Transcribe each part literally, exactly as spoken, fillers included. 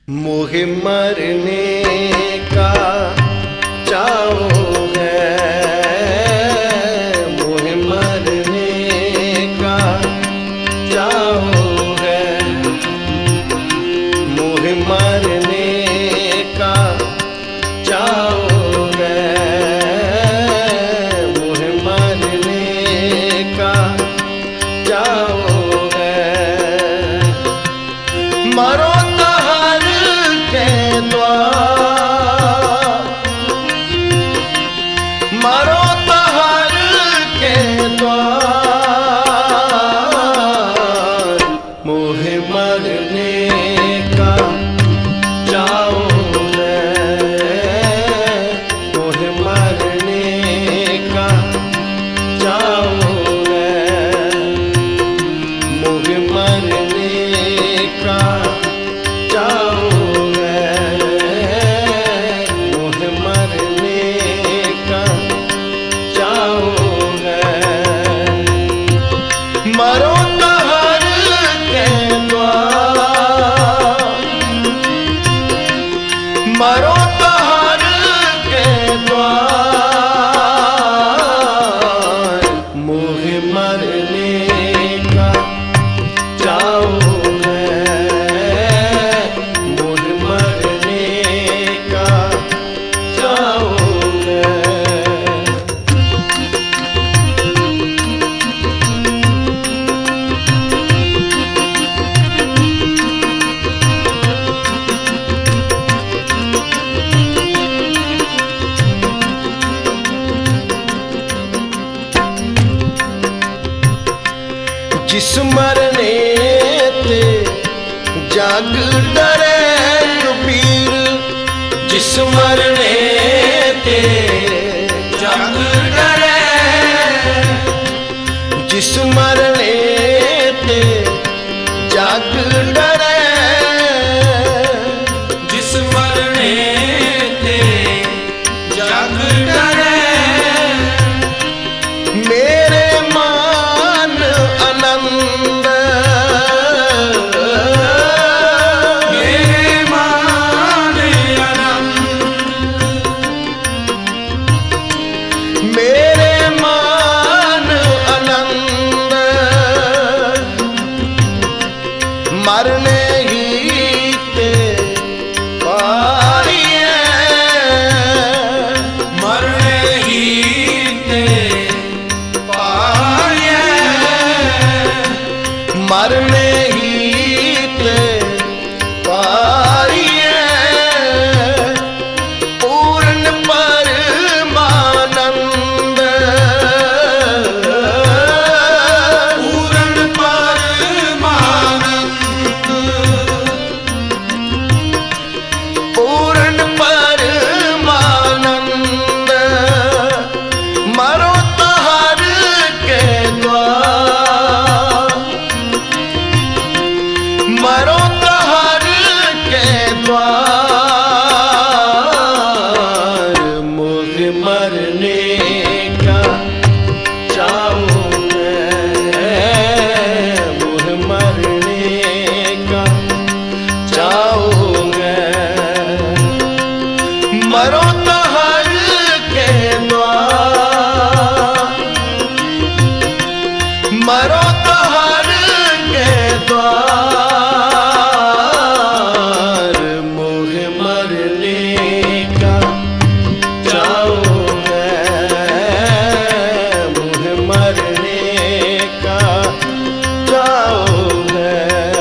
मोहे मरने का चाहो है, मोहे मरने का चाहो है, मोहे मरने का चाहो है, मोहे मरने का चाहो है। मरो मरो तहर के द्वार, मोहे मरने का चाहो है, मोहे मरने का चाहो है, मोहे मरने का चाहो है, मोहे मरने का चाहो है। मरो तहर के द्वार, मरो तहर के द्वार, मोहे मरने का चाहो है, मोहे मरने का चाहो है। जिस मरने ते जाग डरे कबीर, जिस मरने ते जाग डरे, जिस मरने ते जाग डरे, जिस मरने ते जाग डरे, मेरे मान आनंद, मेरे मान आनंद, मेरे मान आनंद, मरने ही ते पाइए, मरने ही ते पाए, मरने ही ते पाइए, पूर्ण परमानंद, पूर्ण परमानंद, पूर्ण परमानंद, मरो तहर के द्वार, मरो तहर के द्वार, मोहे मरने का चाहो है, मोहे मरने का चाहो है। मरो तहर के द्वार, मरो तहर के द्वार, मोहे मरने का चाहो है, मोहे मरने का चाहो है।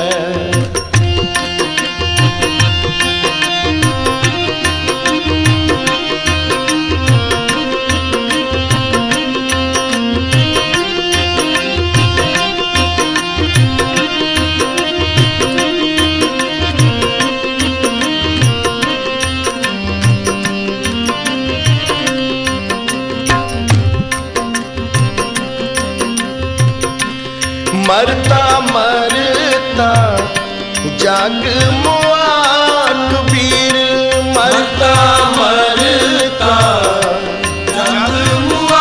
मरता मरता जाग मुआ कबीर, मरता मरता जग हुआ,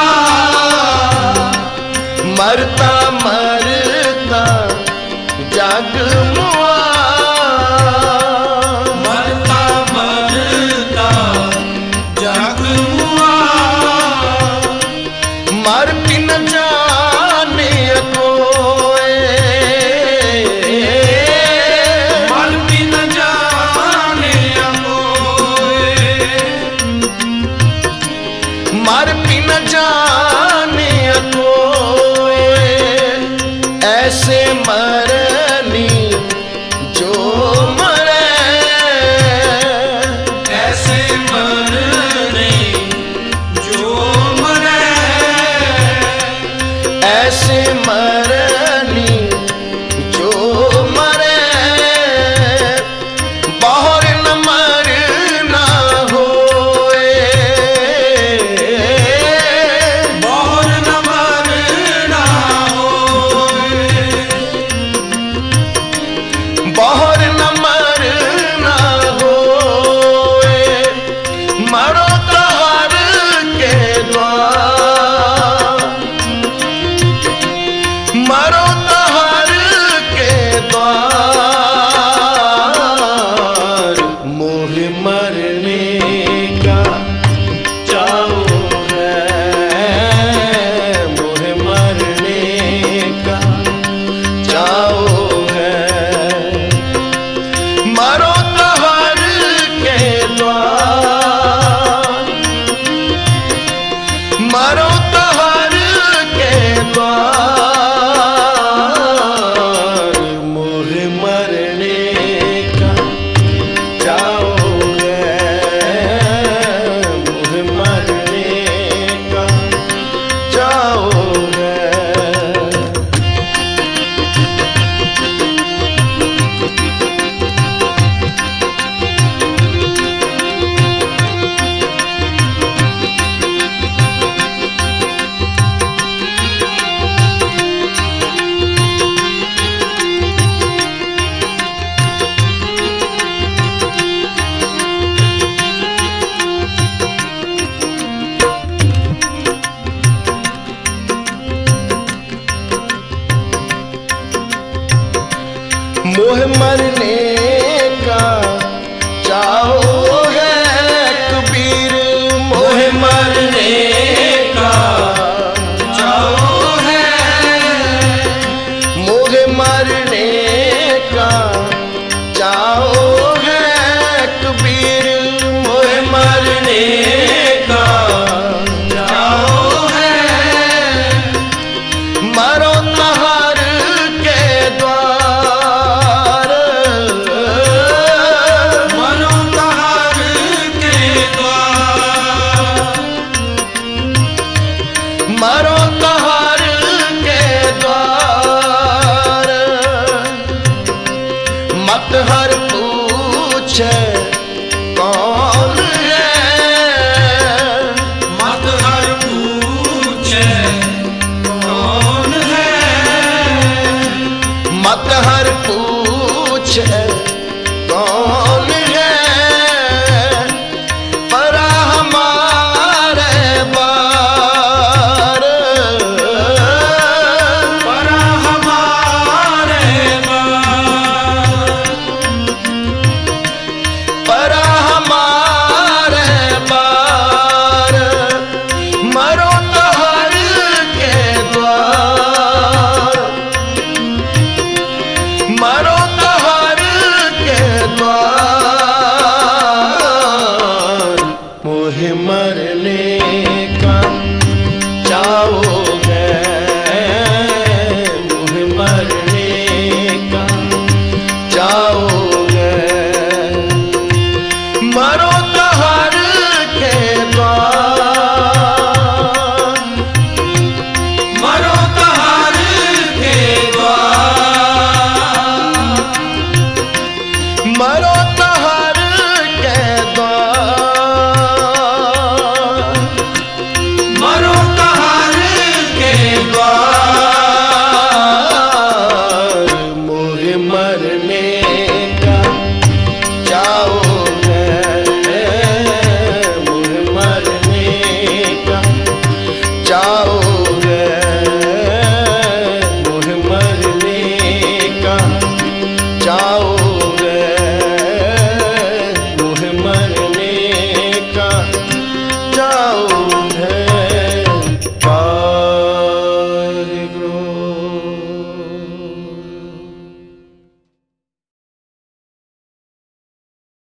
मरता मरता जाग मुआ, मर मरो तहर के द्वार, मरो तहर के द्वार, मोह मरने का चाहोगे, मोह मरने का चाहोगे। मोह मरने का चाहो है कबीर, मोह मरने का चाहो है, मोह मरने का चाहो है कबीर, मोह मरने का चाहो है, मरो तहर के द्वार, मरो तहर के द्वार, मरो तहर के द्वार, मत हर पूछे कौन है, मत हर पूछे कौन है, मत हर पूछे कौन है, परा हमारे बार, परा हमारे बार, परा हमारे बार, मरो तहर के द्वार, मरो तहर के द्वार, मोह मरने का चाहोगे, मोह मरने का चाहोगे, मरो तहर के द्वार, मरो तहर के द्वार, मरो